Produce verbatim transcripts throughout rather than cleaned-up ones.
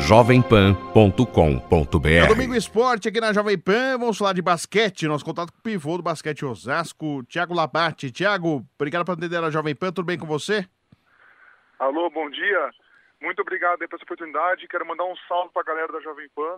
jovem pan ponto com ponto b r. É Domingo Esporte aqui na Jovem Pan. Vamos falar de basquete. Nosso contato com o pivô do basquete Osasco, Thiago Labate. Thiago, obrigado por atender a Jovem Pan. Tudo bem com você? Alô, bom dia. Muito obrigado aí pela oportunidade. Quero mandar um salve para a galera da Jovem Pan.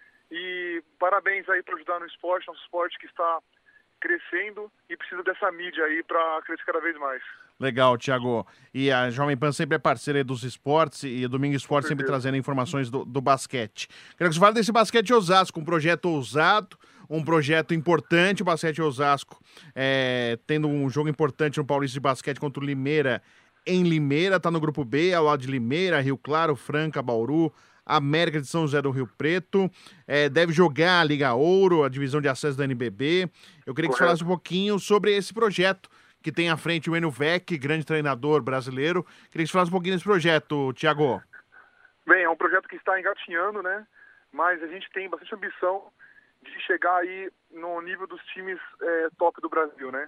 E parabéns aí por ajudar no esporte, nosso esporte que está crescendo e precisa dessa mídia aí para crescer cada vez mais. Legal, Thiago. E a Jovem Pan sempre é parceira aí dos esportes e o Domingo Esporte sempre trazendo informações do, do basquete. Quero que você fale desse basquete Osasco, um projeto ousado, um projeto importante, o basquete Osasco, é, tendo um jogo importante no Paulista de Basquete contra o Limeira em Limeira, tá no grupo B, ao lado de Limeira, Rio Claro, Franca, Bauru, América de São José do Rio Preto, é, deve jogar a Liga Ouro, a divisão de acesso da N B B. Eu queria que você falasse um pouquinho sobre esse projeto que tem à frente o Enio Vec, grande treinador brasileiro. Queria que você falasse um pouquinho desse projeto, Thiago. Bem, é um projeto que está engatinhando, né? Mas a gente tem bastante ambição de chegar aí no nível dos times é, top do Brasil, né?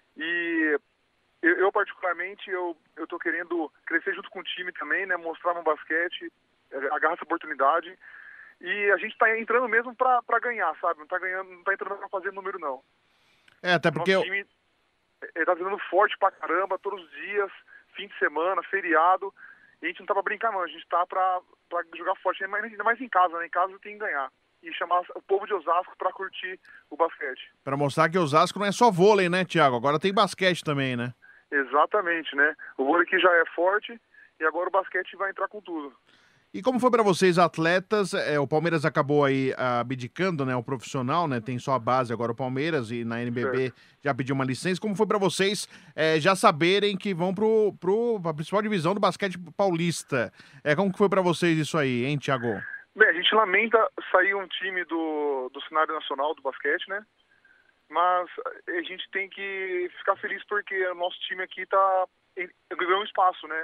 E eu, eu particularmente, eu eu tô querendo crescer junto com o time também, né? Mostrar no basquete, agarrar essa oportunidade. E a gente está entrando mesmo para ganhar, sabe? Não está ganhando, não tá entrando para fazer número, não. É, até porque... Nosso time está treinando forte pra caramba, todos os dias, fim de semana, feriado. E a gente não tá pra brincar, não. A gente tá pra, pra jogar forte, ainda mais em casa, né? Em casa tem que ganhar. E chamar o povo de Osasco pra curtir o basquete. Pra mostrar que Osasco não é só vôlei, né, Thiago? Agora tem basquete também, né? Exatamente, né? O vôlei aqui já é forte e agora o basquete vai entrar com tudo. E como foi para vocês, atletas? É, o Palmeiras acabou aí abdicando, né? O profissional, né? Tem só a base agora o Palmeiras e na N B B certo. Já pediu uma licença. Como foi para vocês é, já saberem que vão pro, pro a principal divisão do basquete paulista? É, como que foi para vocês isso aí, hein, Thiago? Bem, a gente lamenta sair um time do, do cenário nacional do basquete, né? Mas a gente tem que ficar feliz porque o nosso time aqui tá ganhou um espaço, né?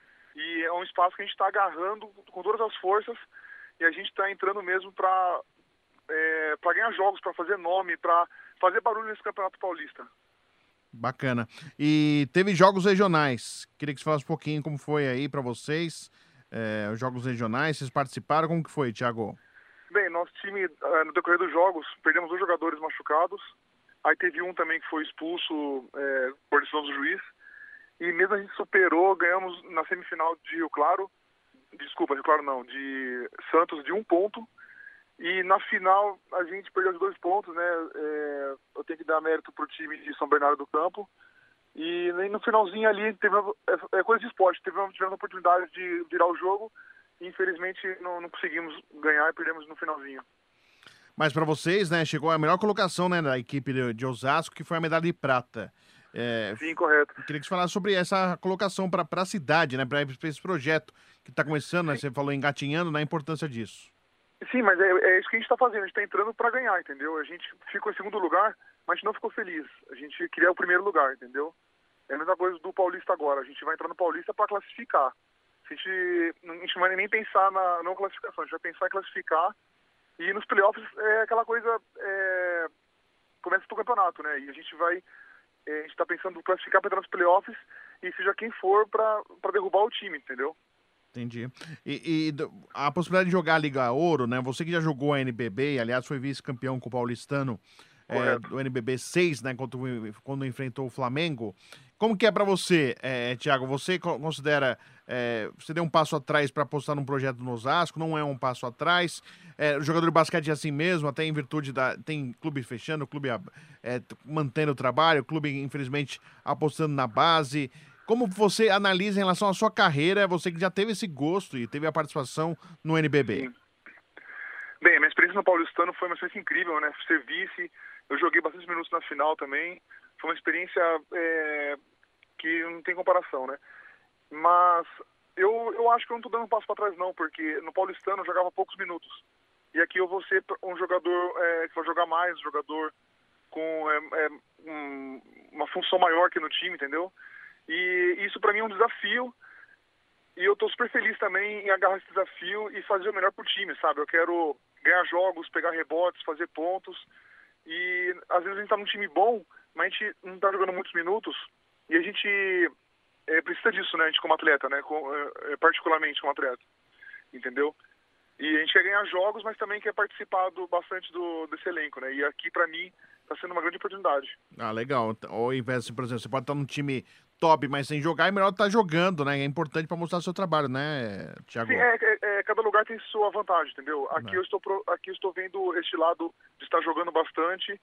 E é um espaço que a gente está agarrando com todas as forças e a gente está entrando mesmo para é, para ganhar jogos, para fazer nome, para fazer barulho nesse Campeonato Paulista. Bacana. E teve jogos regionais. Queria que você falasse um pouquinho como foi aí para vocês, é, os jogos regionais. Vocês participaram? Como que foi, Thiago? Bem, nosso time, no decorrer dos jogos, perdemos dois jogadores machucados. Aí teve um também que foi expulso é, por decisão do juiz. E mesmo a gente superou, ganhamos na semifinal de Rio Claro, desculpa, Rio Claro não, de Santos de um ponto. E na final a gente perdeu os dois pontos, né? É, eu tenho que dar mérito pro time de São Bernardo do Campo. E no finalzinho ali, teve uma, é, é coisa de esporte, teve uma, tivemos a oportunidade de virar o jogo. E infelizmente não, não conseguimos ganhar e perdemos no finalzinho. Mas para vocês, né, chegou a melhor colocação, né, da equipe de, de Osasco, que foi a medalha de prata. É, Sim, correto. Queria que você falasse sobre essa colocação para a cidade, né, para esse projeto que está começando, né, você falou engatinhando, na importância disso. Sim, mas é, é isso que a gente está fazendo, a gente está entrando para ganhar, entendeu? A gente ficou em segundo lugar, mas a gente não ficou feliz. A gente queria o primeiro lugar, entendeu? É a mesma coisa do Paulista agora, a gente vai entrar no Paulista para classificar. A gente, a gente não vai nem pensar na não classificação, a gente vai pensar em classificar. E nos playoffs é aquela coisa, é, começa pro campeonato, né? E a gente vai, é, a gente tá pensando em classificar para entrar nos playoffs e seja quem for para derrubar o time, entendeu? Entendi. E, e a possibilidade de jogar a Liga Ouro, né? Você que já jogou a N B B, e aliás foi vice-campeão com o paulistano é, do N B B seis, né? Quando, quando enfrentou o Flamengo. Como que é para você, é, Thiago? Você considera, é, você deu um passo atrás para apostar num projeto no Osasco, não é um passo atrás. É, o jogador de basquete é assim mesmo, até em virtude da... Tem clube fechando, clube é, mantendo o trabalho, clube, infelizmente, apostando na base. Como você analisa em relação à sua carreira, você que já teve esse gosto e teve a participação no N B B? Sim. Bem, a minha experiência no Paulistano foi uma experiência incrível, né? Ser vice, eu joguei bastante minutos na final também. Foi uma experiência é, que não tem comparação, né? Mas eu, eu acho que eu não tô dando um passo para trás não, porque no Paulistano eu jogava poucos minutos. E aqui eu vou ser um jogador é, que vai jogar mais, um jogador com é, é, um, uma função maior aqui no time, entendeu? E isso para mim é um desafio. E eu tô super feliz também em agarrar esse desafio e fazer o melhor pro time, sabe? Eu quero ganhar jogos, pegar rebotes, fazer pontos. E às vezes a gente tá num time bom, mas a gente não tá jogando muitos minutos. E a gente é, precisa disso, né? A gente como atleta, né? Com, é, particularmente como atleta. Entendeu? E a gente quer ganhar jogos, mas também quer participar do, bastante do, desse elenco, né? E aqui, pra mim, tá sendo uma grande oportunidade. Ah, legal. Ao invés de, por exemplo, você pode estar num time top, mas sem jogar, é melhor estar jogando, né? É importante para mostrar seu trabalho, né, Thiago? Sim, é, é, é, cada lugar tem sua vantagem, entendeu? Aqui, É. eu estou, pro, aqui eu estou vendo este lado de estar jogando bastante.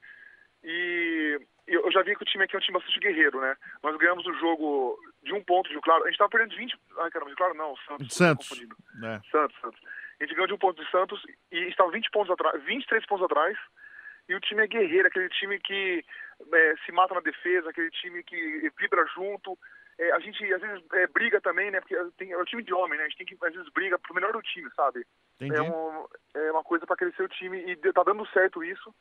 E eu já vi que o time aqui é um time bastante guerreiro, né? Nós ganhamos o jogo de um ponto de Claro. A gente tava perdendo de vinte... Ai, caramba, de Claro não, Santos. Santos. Confundindo. É. Santos, Santos. A gente ganhou de um ponto de Santos e estava vinte pontos atrás, vinte e três pontos atrás. E o time é guerreiro, aquele time que é, se mata na defesa, aquele time que vibra junto. É, a gente, às vezes, é, briga também, né? Porque tem, é um time de homem, né? A gente tem que, às vezes, briga pro melhor do time, sabe? Entendi. É, um, é uma coisa para crescer o time e tá dando certo isso.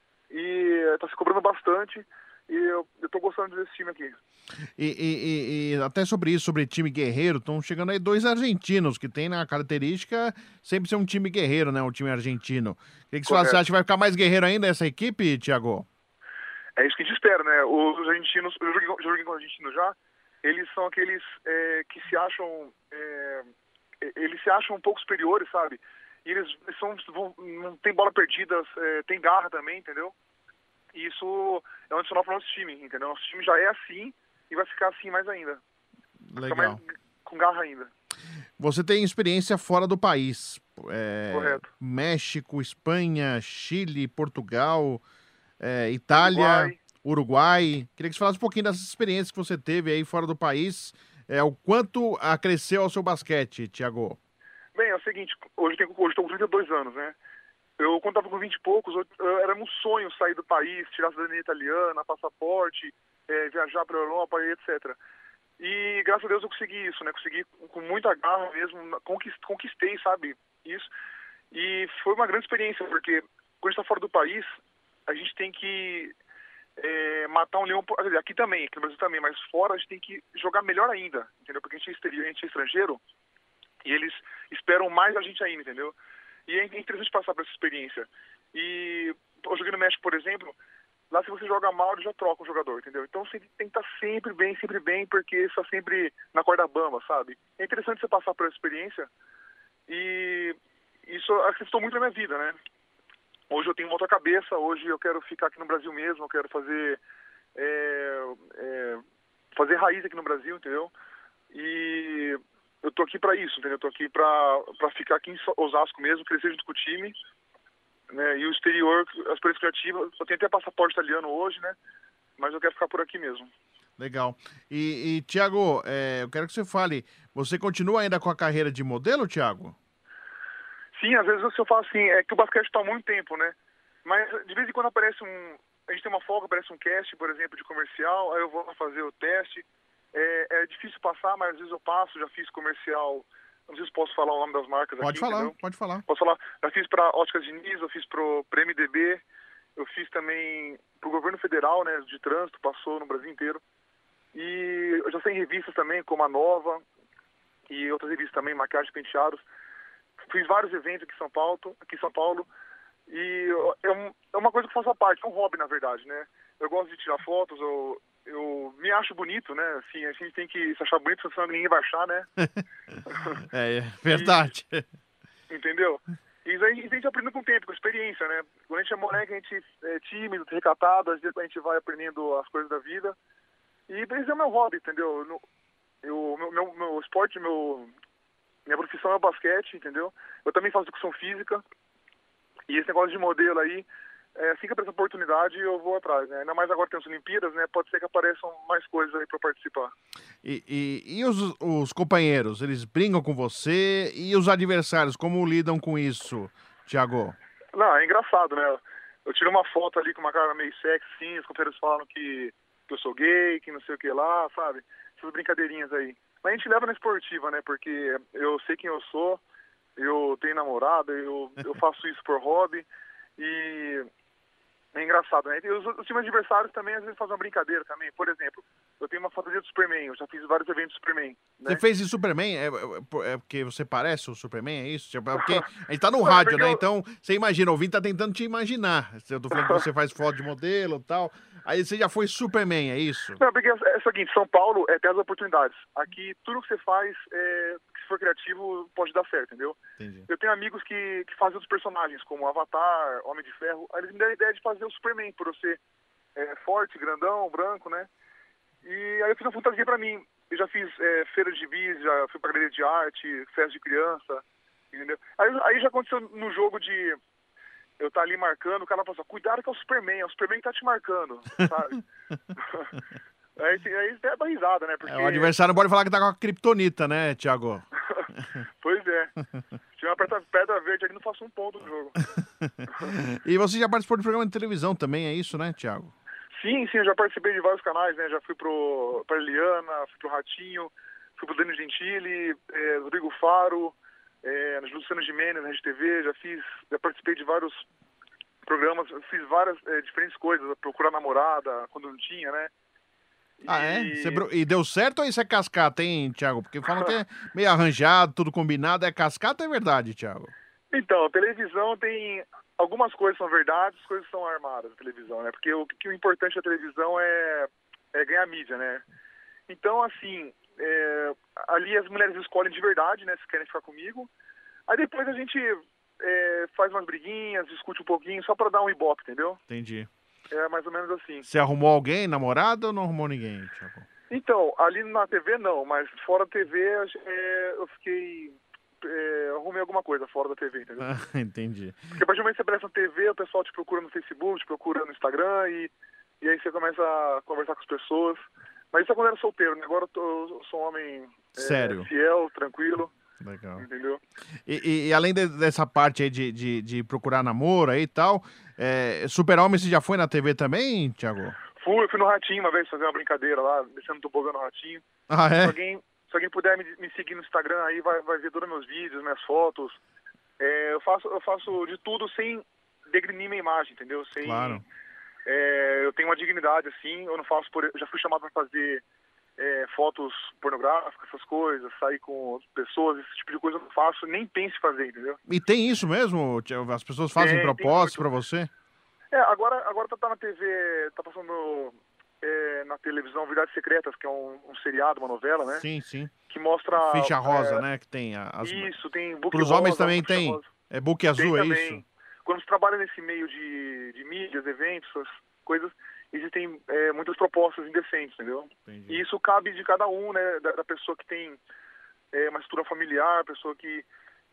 E tá se cobrando bastante. E eu, eu tô gostando desse time aqui. E, e, e, e até sobre isso, sobre time guerreiro, estão chegando aí dois argentinos que tem na característica sempre ser um time guerreiro, né? Um time argentino. O que, que você, fala, você acha que vai ficar mais guerreiro ainda essa equipe, Thiago? É isso que a gente espera, né? Os argentinos, eu joguei, eu joguei com os argentinos já, eles são aqueles é, que se acham, é, eles se acham um pouco superiores, sabe? E eles são, vão, não tem bola perdida, é, tem garra também, entendeu? E isso é um adicional para o nosso time, entendeu? Nosso time já é assim e vai ficar assim mais ainda. Vai Legal. ficar mais com garra ainda. Você tem experiência fora do país. É, Correto. México, Espanha, Chile, Portugal, é, Itália, Uruguai. Uruguai. Queria que você falasse um pouquinho dessas experiências que você teve aí fora do país. É, o quanto acresceu ao seu basquete, Thiago? Bem, é o seguinte, hoje eu estou com trinta e dois anos, né? Eu, quando estava com vinte e poucos, eu, eu, era um sonho sair do país, tirar a cidadania italiana, passaporte, é, viajar para a Europa e etcétera. E graças a Deus eu consegui isso, né? Consegui com muita garra mesmo, conquistei, sabe, isso. E foi uma grande experiência, porque quando a gente está fora do país, a gente tem que é, matar um leão, aqui também, aqui no Brasil também, mas fora a gente tem que jogar melhor ainda, entendeu? Porque a gente é, exterior, a gente é estrangeiro e eles esperam mais da gente ainda, entendeu? E é interessante passar por essa experiência. E eu joguei no México, por exemplo, lá se você joga mal, eles já trocam o jogador, entendeu? Então você tem que estar sempre bem, sempre bem, porque está sempre na corda bamba, sabe? É interessante você passar por essa experiência e isso acrescentou muito na minha vida, né? Hoje eu tenho uma outra cabeça, hoje eu quero ficar aqui no Brasil mesmo, eu quero fazer, é, é, fazer raiz aqui no Brasil, entendeu? E eu tô aqui para isso, entendeu? Eu tô aqui para para ficar aqui em Osasco mesmo, crescer junto com o time, né? E o exterior, as experiência criativa, eu tenho até passaporte italiano hoje, né? Mas eu quero ficar por aqui mesmo. Legal. E, e Thiago, é, eu quero que você fale, você continua ainda com a carreira de modelo, Thiago? Sim, às vezes eu falo assim, é que o basquete está há muito tempo, né? Mas de vez em quando aparece um... A gente tem uma folga, aparece um cast, por exemplo, de comercial, aí eu vou fazer o teste. É, é difícil passar, mas às vezes eu passo, já fiz comercial, não sei se posso falar o nome das marcas pode aqui, falar, entendeu? Pode falar. Posso falar? Já fiz para Óticas Diniz, eu fiz pro, pro M D B, eu fiz também pro governo federal, né, de trânsito, passou no Brasil inteiro. E eu já sei em revistas também, como a Nova e outras revistas também, Maquiagem e Penteados. Fiz vários eventos aqui em São Paulo, aqui em São Paulo, e é, um, é uma coisa que faço a parte, é um hobby, na verdade, né? Eu gosto de tirar fotos, eu, eu me acho bonito, né? Assim, a gente tem que se achar bonito, senão ninguém vai achar, né? É, é verdade. E, entendeu? E isso aí a gente aprende com o tempo, com a experiência, né? Quando a gente é moleque, a gente é tímido, recatado, às vezes a gente vai aprendendo as coisas da vida. E esse é o meu hobby, entendeu? Eu, meu, meu, meu esporte, meu... Minha profissão é o basquete, entendeu? Eu também faço educação física. E esse negócio de modelo aí, é, assim que aparece oportunidade, eu vou atrás, né? Ainda mais agora que tem as Olimpíadas, né? Pode ser que apareçam mais coisas aí para participar. E, e, e os, os companheiros, eles brincam com você? E os adversários, como lidam com isso, Thiago? Não, é engraçado, né? Eu tiro uma foto ali com uma cara meio sexy, sim, os companheiros falam que, que eu sou gay, que não sei o que lá, sabe? Essas brincadeirinhas aí. Mas a gente leva na esportiva, né? Porque eu sei quem eu sou, eu tenho namorada, eu, eu faço isso por hobby e é engraçado, né? E os, os times adversários também às vezes fazem uma brincadeira também. Por exemplo, eu tenho uma fantasia do Superman, eu já fiz vários eventos de Superman. Né? Você fez de Superman? É, é, é porque você parece o Superman, é isso? É porque a gente tá no rádio, né? Eu... Então, você imagina, o ouvinte tá tentando te imaginar. Eu tô falando que você faz foto de modelo e tal. Aí você já foi Superman, é isso? Não, porque é o seguinte, São Paulo é terra das oportunidades. Aqui, tudo que você faz, é, que for criativo, pode dar certo, entendeu? Entendi. Eu tenho amigos que, que fazem outros personagens, como Avatar, Homem de Ferro. Aí eles me deram a ideia de fazer o Superman, por eu ser é, forte, grandão, branco, né? E aí eu fiz uma fantasia pra mim. Eu já fiz é, feira de gibis, já fui pra galeria de arte, festa de criança, entendeu? Aí, aí já aconteceu no jogo de eu estar tá ali marcando, o cara fala assim, cuidado que é o Superman, é o Superman que tá te marcando, sabe? aí, aí é da risada, né? Porque... É, o adversário pode falar que tá com a criptonita, né, Thiago? Pois é. Se tiver uma pedra, pedra verde ali, não faço um ponto no jogo. E você já participou de programa de televisão também, é isso, né, Thiago? Sim, sim, eu já participei de vários canais, né? Já fui pro, pra Eliana, fui pro Ratinho, fui pro Danilo Gentili, é, Rodrigo Faro, é, Luciano Gimenez na Rede T V, já fiz, já participei de vários programas, fiz várias é, diferentes coisas, procurar namorada, quando não tinha, né? Ah, é? E... Você... E deu certo ou isso é cascata, hein, Thiago? Porque falam que é meio arranjado, tudo combinado, é cascata ou é verdade, Thiago? Então, televisão tem... Algumas coisas são verdades, as coisas são armadas na televisão, né? Porque o, que o importante da televisão é, é ganhar mídia, né? Então, assim, é, ali as mulheres escolhem de verdade, né? Se querem ficar comigo. Aí depois a gente é, faz umas briguinhas, discute um pouquinho, só pra dar um ibope, entendeu? Entendi. É mais ou menos assim. Você arrumou alguém, namorada ou não arrumou ninguém, Thiago? Então, ali na T V não, mas fora da T V é, eu fiquei... É, arrumei alguma coisa fora da T V, entendeu? Ah, entendi. Porque a partir do momento que você aparece na T V, o pessoal te procura no Facebook, te procura no Instagram e, e aí você começa a conversar com as pessoas. Mas isso é quando eu era solteiro, né? Agora eu, tô, eu sou um homem é, Sério? fiel, tranquilo. Legal. Entendeu? E, e, e além de, dessa parte aí de, de, de procurar namoro aí e tal, é, Super-Homem você já foi na T V também, Thiago? Fui, eu fui no Ratinho uma vez fazer uma brincadeira lá, descendo do tobogã no Ratinho. Ah, é? Se alguém, se alguém puder me, me seguir no Instagram aí, vai, vai ver todos os meus vídeos, minhas fotos. É, eu, faço, eu faço de tudo sem degrinir minha imagem, entendeu? Sem, Claro. É, eu tenho uma dignidade, assim, eu não faço por... Eu já fui chamado para fazer é, fotos pornográficas, essas coisas, sair com pessoas, esse tipo de coisa eu não faço, nem penso em fazer, entendeu? E tem isso mesmo, Thiago? As pessoas fazem Tem, propostas tem pra você? É, agora, agora tá, tá na T V, tá passando é, na televisão Verdades Secretas, que é um, um seriado, uma novela, né? Sim, sim. Que mostra... Ficha rosa, é, né? Que tem as... Isso, tem book Pros rosa, homens também ficha tem? rosa. É book azul, é Tem isso? também. Quando você trabalha nesse meio de, de mídias, eventos, essas coisas, existem é, muitas propostas indecentes, entendeu? Entendi. E isso cabe de cada um, né? Da, da pessoa que tem é, uma estrutura familiar, pessoa que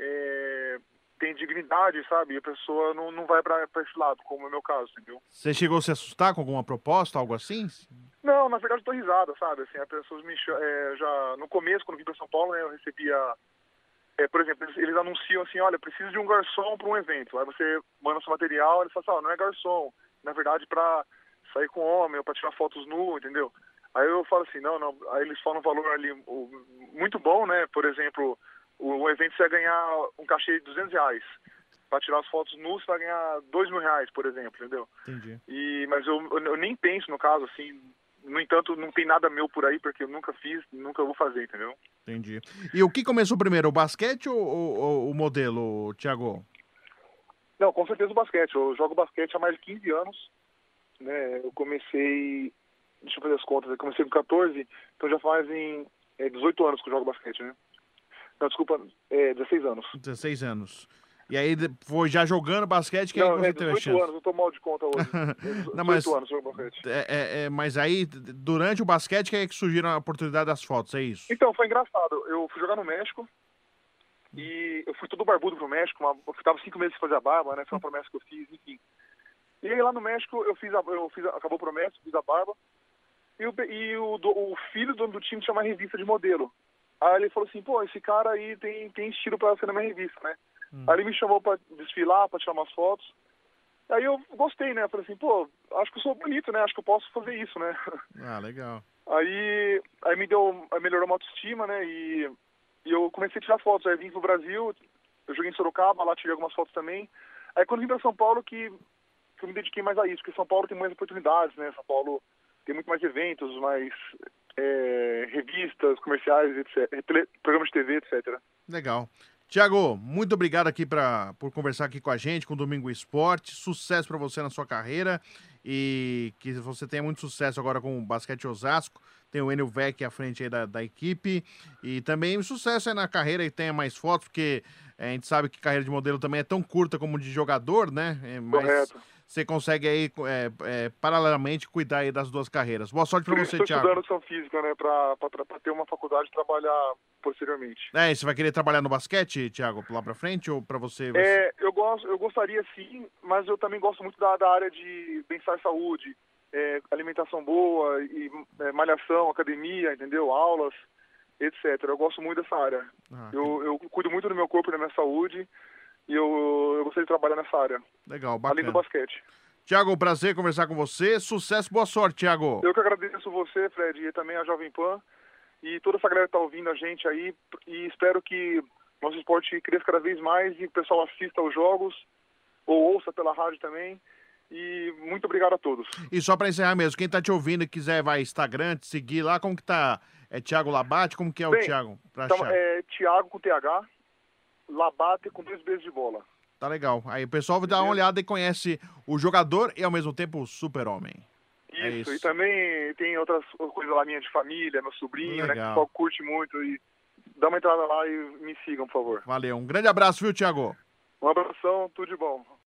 é, tem dignidade, sabe? A pessoa não, não vai pra, pra esse lado, como é o meu caso, entendeu? Você chegou a se assustar com alguma proposta, algo assim? Não, na verdade eu tô risada, sabe? Assim, as pessoas me chamam, é, já no começo, quando vim pra São Paulo, né, eu recebia... É, por exemplo, eles, eles anunciam assim, olha, preciso de um garçom para um evento. Aí você manda seu material, eles falam assim, ó, não é garçom, na verdade para sair com homem ou para tirar fotos nu, entendeu? Aí eu falo assim, não, não, aí eles falam um valor ali o, muito bom, né? Por exemplo, o, o evento você vai ganhar um cachê de duzentos reais. Para tirar as fotos nu, você vai ganhar dois mil reais, por exemplo, entendeu? Entendi. E, mas eu, eu, eu nem penso no caso, assim, no entanto, não tem nada meu por aí, porque eu nunca fiz, nunca vou fazer, entendeu? Entendi. E o que começou primeiro, o basquete ou, ou o modelo, Thiago? Não, com certeza o basquete. Eu jogo basquete há mais de quinze anos. Né? Eu comecei, deixa eu fazer as contas, eu comecei com quatorze, então já fazem é, dezoito anos que eu jogo basquete, né? Não, desculpa, é, dezesseis anos. dezesseis anos. E aí, foi já jogando basquete, que aí Não, você é teve a dezoito chance? anos, eu tô mal de conta hoje. É Não, mas, dezoito anos eu jogo basquete. É, é, é, mas aí, durante o basquete, que é que surgiram a oportunidade das fotos, é isso? Então, foi engraçado. Eu fui jogar no México e eu fui todo barbudo pro México. Uma, eu ficava cinco meses sem fazer a barba, né? Foi uma promessa que eu fiz, enfim. E aí lá no México, eu fiz a, eu fiz a, acabou a promessa, fiz a barba. E, o, e o, do, o filho do, do time tinha uma revista de modelo. Aí ele falou assim, pô, esse cara aí tem, tem estilo pra ser na minha revista, né? Hum. Aí ele me chamou pra desfilar, pra tirar umas fotos. Aí eu gostei, né? Falei assim, pô, acho que eu sou bonito, né? Acho que eu posso fazer isso, né? Ah, legal. Aí, aí me deu, aí melhorou a autoestima, né? E, e eu comecei a tirar fotos. Aí vim pro Brasil, eu joguei em Sorocaba, lá tirei algumas fotos também. Aí quando vim pra São Paulo que, que eu me dediquei mais a isso, porque São Paulo tem mais oportunidades, né? São Paulo tem muito mais eventos, mais é, revistas, comerciais, etcétera. Programas de T V, etcétera. Legal. Tiago, muito obrigado aqui pra, por conversar aqui com a gente, com o Domingo Esporte. Sucesso para você na sua carreira e que você tenha muito sucesso agora com o Basquete Osasco. Tem o Enio Vec à frente aí da, da equipe e também sucesso aí na carreira e tenha mais fotos, porque a gente sabe que carreira de modelo também é tão curta como de jogador, né? É, mas Correto. você consegue aí, é, é, paralelamente, cuidar aí das duas carreiras. Boa sorte para Por isso você, estou Tiago. estudando educação física, né, para ter uma faculdade e trabalhar posteriormente. É, você vai querer trabalhar no basquete, Tiago, lá pra frente, ou pra você... vai ser- É, eu, gosto, eu gostaria sim, mas eu também gosto muito da, da área de bem-estar e saúde, é, alimentação boa, e, é, malhação, academia, entendeu? Aulas, etcétera. Eu gosto muito dessa área. Ah, Eu, eu cuido muito do meu corpo e da minha saúde e eu, eu gostaria de trabalhar nessa área, legal, bacana. além do basquete. Tiago, prazer conversar com você. Sucesso, boa sorte, Tiago. Eu que agradeço você, Fred, e também a Jovem Pan e toda essa galera que está ouvindo a gente aí, e espero que nosso esporte cresça cada vez mais e o pessoal assista aos jogos ou ouça pela rádio também. E muito obrigado a todos. E só pra encerrar mesmo, quem tá te ouvindo e quiser, vai Instagram, te seguir lá, como que tá? É Tiago Labate? Como que é o Bem, Tiago? Pra Então, achar? é Thiago com T H, Labate com dois beijos de bola. Tá legal. Aí o pessoal vai dar uma olhada e conhece o jogador e ao mesmo tempo o super-homem. Isso, É isso. e também tem outras coisas lá minha de família, meu sobrinho, né, que o Legal. pessoal curte muito. E dá uma entrada lá e me sigam, por favor. Valeu. Um grande abraço, viu, Tiago? Um abração, tudo de bom.